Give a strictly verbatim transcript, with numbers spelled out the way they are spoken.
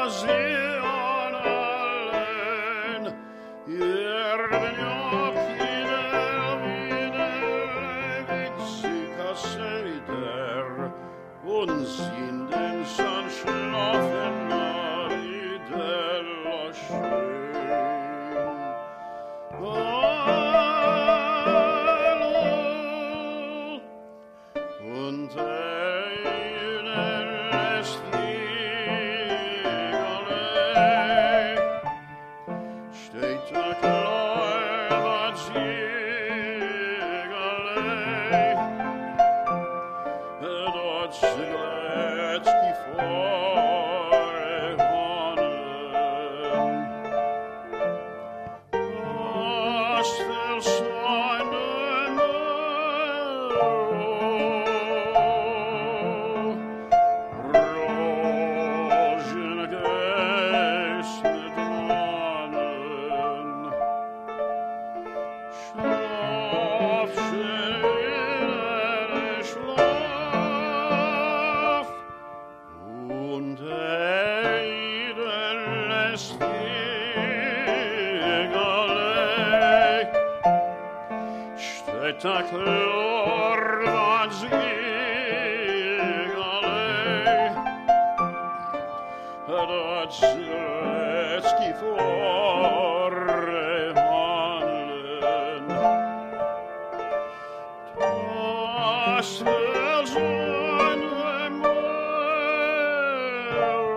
zion allen, erben occhi del vide witzig Seder, uns in den Sand schlafen alle della schön. Hallo, und einer lässt Igale, steht da klar, was Igale, dort seglet die Vorhanen. Was will seine Rosen geöffnet Mannen, Schlaf, schöne Schlaf, und einer lässt Igale, steht da klar, was Igale, dat Zelensky vorhanden. Das will seine Mutter